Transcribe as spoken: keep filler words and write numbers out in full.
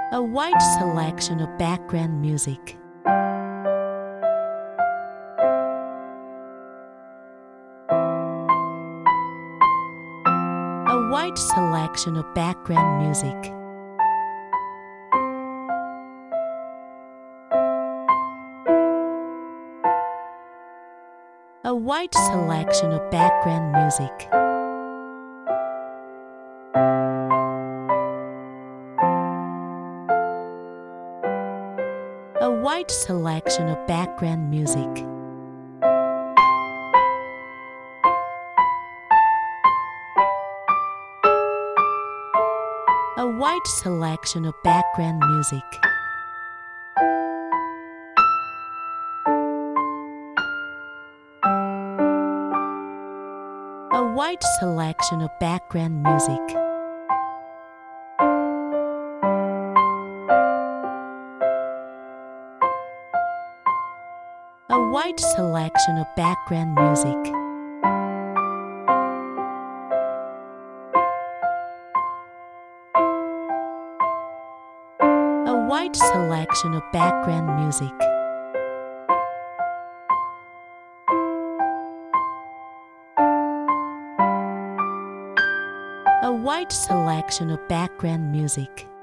A wide selection of background music. A wide selection of background music. A wide selection of background music. A wide selection of background music. A wide selection of background music. A wide selection of background music. A wide selection of background music. A wide selection of background music. A wide selection of background music.